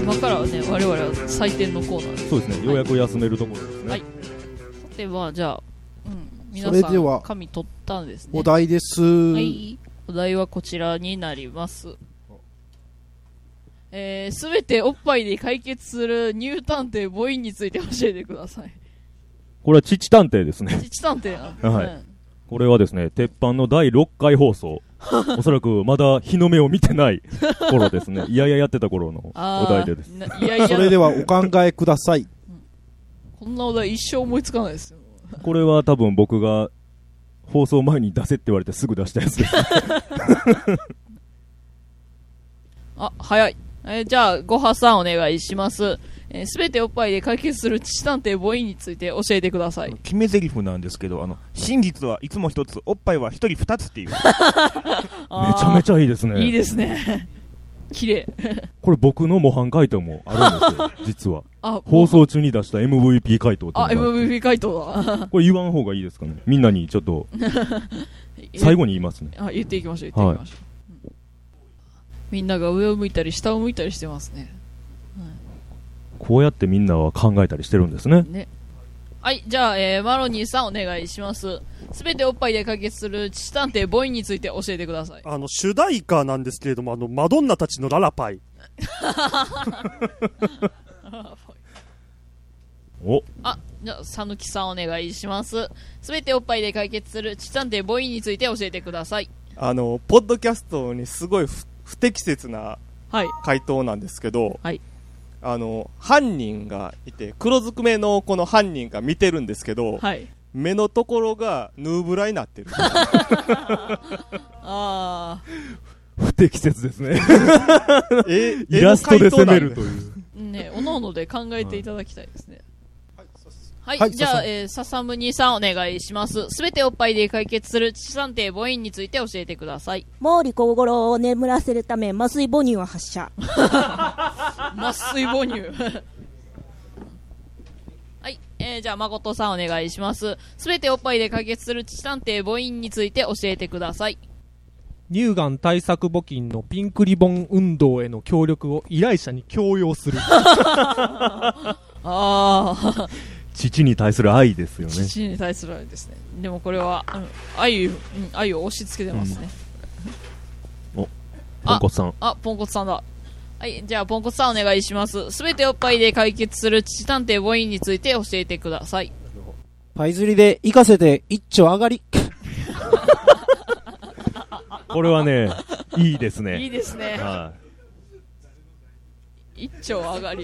今からはね我々は採点のコーナーです。 そうですね、ようやく休めるところですね。 はい。ではじゃあ、皆さんそれでは紙取ったんですね。 お題です。 はい。お題はこちらになります。すべておっぱいで解決する乳探偵母音について教えてください。 これは父探偵ですね。 父探偵なんですね。 はい。これはですね、鉄板の第6回放送。おそらくまだ日の目を見てない頃ですね。いやいややってた頃のお題でです。 いやいやそれではお考えください。 こんなお題一生思いつかないですよ。 これは多分僕が放送前に出せって言われてすぐ出したやつです。 あ、早い。じゃあ、ごはさんお願いします。すべておっぱいで解決する父探偵母音について教えてください。 決め台詞なんですけど、真実はいつも一つ、おっぱいは一人二つっていう。めちゃめちゃいいですね。 いいですね。綺麗。 これ僕の模範回答もあるんですよ、実は。放送中に出した MVP 回答って。 MVP 回答だ。 これ言わん方がいいですかね。みんなにちょっと、最後に言いますね。 言っていきましょう、言っていきましょう。みんなが上を向いたり下を向いたりしてますね。 こうやってみんなは考えたりしてるんですね。 はい、じゃあ、マロニーさんお願いします。すべておっぱいで解決する父探偵母音について教えてください。 主題歌なんですけれども、マドンナたちのララパイ。 じゃあ、さぬきさんお願いします。すべておっぱいで解決する父探偵母音について教えてください。 ポッドキャストにすごい不適切な回答なんですけど、 はい。 犯人がいて、黒ずくめのこの犯人が見てるんですけど、 はい。 目のところがヌーブラになってる。 不適切ですね。イラストで攻めるという。 ね、おのおので考えていただきたいですね。はい、じゃあ、ささむにさんお願いします。すべておっぱいで解決する父探偵母音について教えてください。 毛利小五郎を眠らせるため麻酔母乳を発射。 麻酔母乳。はい、じゃあ誠さんお願いします。すべておっぱいで解決する父探偵母音について教えてください。 乳がん対策募金のピンクリボン運動への協力を依頼者に強要する。 父に対する愛ですよね。 父に対する愛ですね。でもこれは、愛を押し付けてますね。 ポンコツさん。 ポンコツさんだ。はい、じゃあポンコツさんお願いします。すべておっぱいで解決する父探偵母音について教えてください。 パイ釣りで行かせて一丁上がり。 これはね、いいですね。 いいですね。一丁上がり。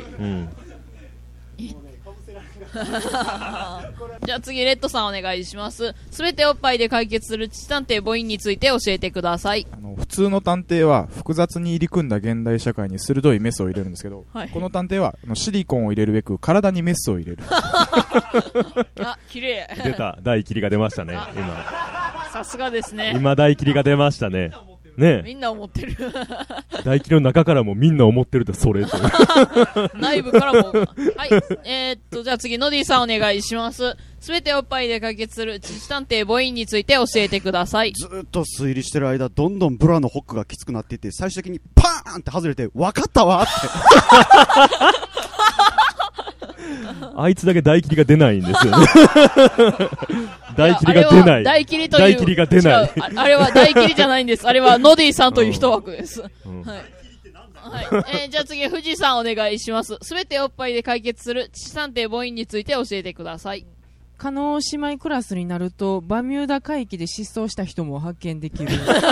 じゃあ次レッドさんお願いします。すべておっぱいで解決する父探偵母音について教えてください。 普通の探偵は複雑に入り組んだ現代社会に鋭いメスを入れるんですけど、この探偵はシリコンを入れるべく体にメスを入れる。 綺麗。 出た、大切りが出ましたね。今さすがですね。 今大切りが出ましたね。ね、 みんな思ってる。 大切りの中からもみんな思ってるってそれと内部からも。はい。じゃあ次ノディさんお願いします。すべておっぱいで解決する父探偵母音について教えてください。 ずっと推理してる間どんどんブラのホックがきつくなっていって、最終的にパーンって外れて分かったわってあいつだけ大切りが出ないんですよね。大切りが出ない。 大切りという。 大切りが出ない。 あれは大切りじゃないんです。あれはノディさんという一枠です。はい。じゃあ次、藤井さんお願いします。すべておっぱいで解決する父探偵母音について教えてください。 加納姉妹クラスになると、バミューダ海域で失踪した人も発見できる。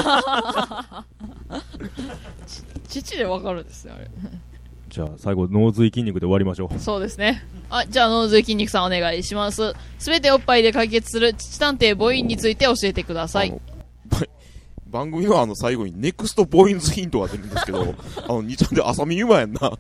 父でわかるんですね、あれ。 じゃあ最後脳髄筋肉で終わりましょう。 そうですね。じゃあ脳髄筋肉さんお願いします。すべておっぱいで解決する父探偵母音について教えてください。 番組の最後にネクストボーインズヒントが出るんですけど、2ちゃんで浅見ゆまやんなって。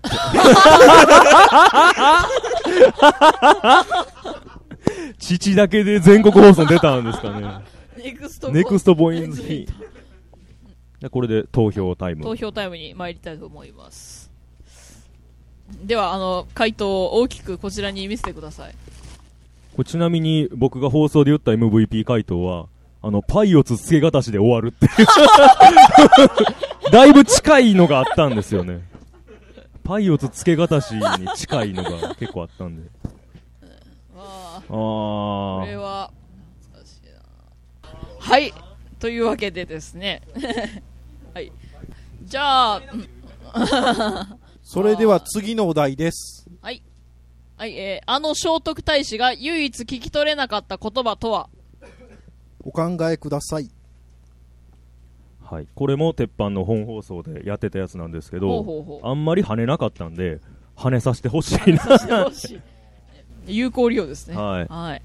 父だけで全国放送出たんですかね。 ネクストボーインズヒント。これで投票タイムに参りたいと思います。では回答を大きくこちらに見せてください。 ちなみに僕が放送で言った MVP 回答はパイをつつけがたしで終わるっていうだいぶ近いのがあったんですよね。 パイオツ付けがたしに近いのが結構あったんで。 これは難しいな。はい、というわけでですねはい、じゃあそれでは次のお題です。 はい、はい、聖徳太子が唯一聞き取れなかった言葉とは。 お考えください。 はい、これも鉄板の本放送でやってたやつなんですけど、あんまり跳ねなかったんで跳ねさせてほしいな有効利用ですね。 はい、 はい、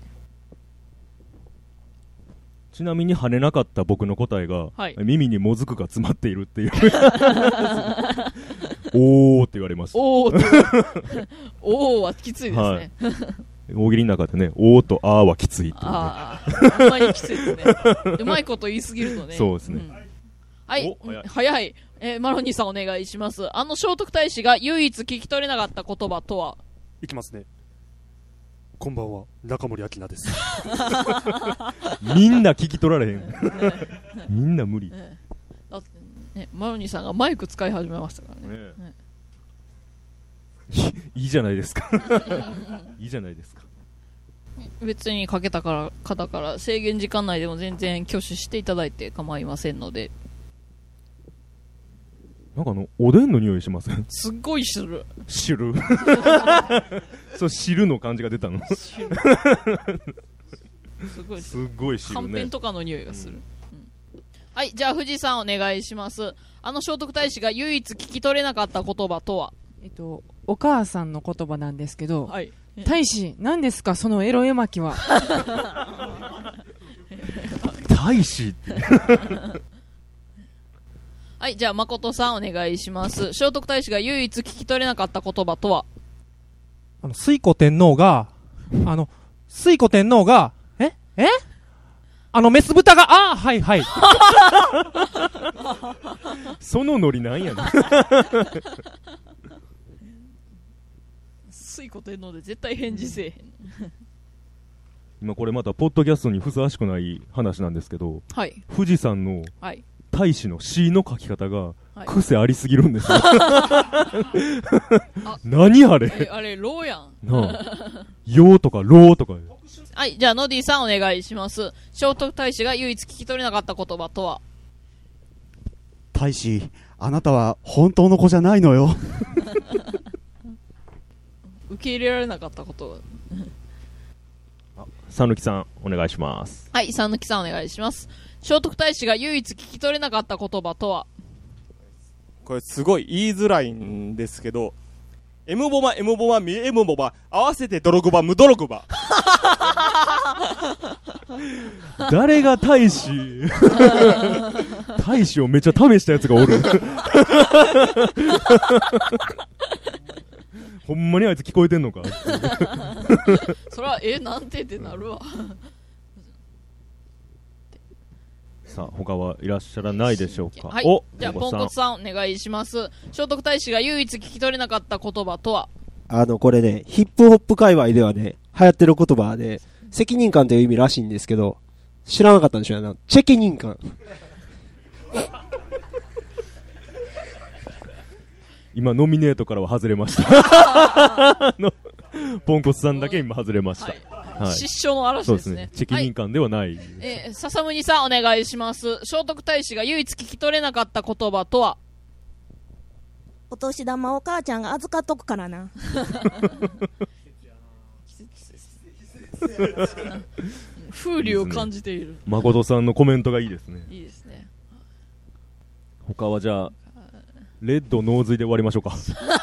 ちなみに跳ねなかった僕の答えが、 はい、 耳にもずくが詰まっているっていうおーって言われました。 おーはきついですね、はい、 大喜利の中でね、おーとあーはきついっていう、ね、 あんまりきついですねうまいこと言いすぎるとね。 そうですね、 はい、早い。マロニーさんお願いします。聖徳太子が唯一聞き取れなかった言葉とは。 いきますね。こんばんは、中森明菜ですみんな聞き取られへんみんな無理、 だってね、マロニーさんがマイク使い始めましたからね。 いいじゃないですかいいじゃないですか。 別にかけた方から制限時間内でも全然挙手していただいて構いませんので。 なんかおでんの匂いしません？ すっごいする。 汁そう汁の感じが出たのすごい汁ね。 はんぺんとかの匂いがする、はい、じゃあ藤井さんお願いします。聖徳太子が唯一聞き取れなかった言葉とは。 お母さんの言葉なんですけど、 はい、 太子何ですかそのエロ絵巻は太子ってはい、じゃあ誠さんお願いします。聖徳太子が唯一聞き取れなかった言葉とは。 推古天皇がメス豚がはいはいそのノリなんやねん推古天皇で絶対返事せえへん今これまたポッドキャストにふさわしくない話なんですけど、 はい、 富士山の、 はい、 大使の詩の書き方が癖ありすぎるんですよ、何あれあれローやんよーとかローとか。 はい、じゃあノディさんお願いします。聖徳太子が唯一聞き取れなかった言葉とは。 太子、あなたは本当の子じゃないのよ受け入れられなかったことさぬきさんお願いします。 はい、さぬきさんお願いします。聖徳太子が唯一聞き取れなかった言葉とは。 これすごい言いづらいんですけど、エムボマミエムボマ合わせてドログバムドログバ誰が大使大使をめっちゃ試したやつがおるほんまにあいつ聞こえてんのかそれはなんてってなるわさあ他はいらっしゃらないでしょうか。 はい、じゃあポンコツさんお願いします。聖徳太子が唯一聞き取れなかった言葉とは。 これね、ヒップホップ界隈ではね、流行ってる言葉で責任感という意味らしいんですけど、知らなかったんでしょうね。チェキ任感今ノミネートからは外れましたポンコツさんだけ今外れました、 はい、失笑の嵐ですね。そうですね、 責任感ではない、はい、 笹宗さんお願いします。聖徳太子が唯一聞き取れなかった言葉とは。 お年玉お母ちゃんが預かっとくからな風流を感じている。 誠さんのコメントがいいですね。 いいですね。 他はじゃあレッドノーズイで終わりましょうか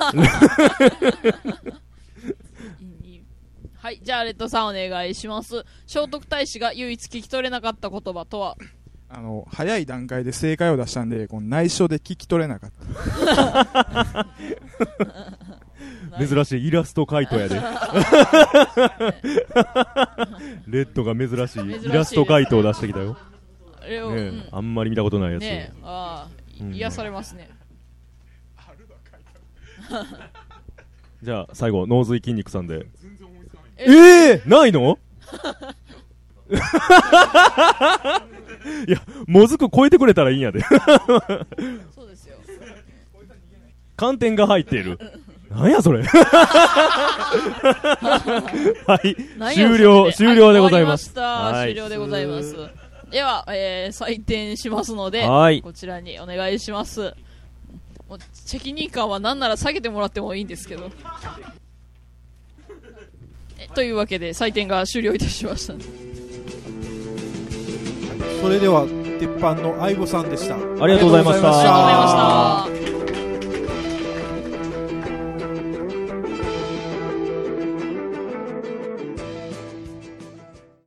はい、じゃあレッドさんお願いします。聖徳太子が唯一聞き取れなかった言葉とは。 早い段階で正解を出したんで、この内緒で聞き取れなかった珍しいイラスト回答やでレッドが珍しいイラスト回答を出してきたよ、ね、あんまり見たことないやつ、 ね、癒されますね、 じゃあ最後ノーズイ筋肉さんで。ないのいやもずく超えてくれたらいいんやでそうですよ、 寒天が入っているなんやそれはい、終了でございます。 終了でございます。では、採点しますので、こちらにお願いします。もう責任感は何なら下げてもらってもいいんですけど。というわけで採点が終了いたしました。 それでは鉄板の相棒さんでした。 ありがとうございました。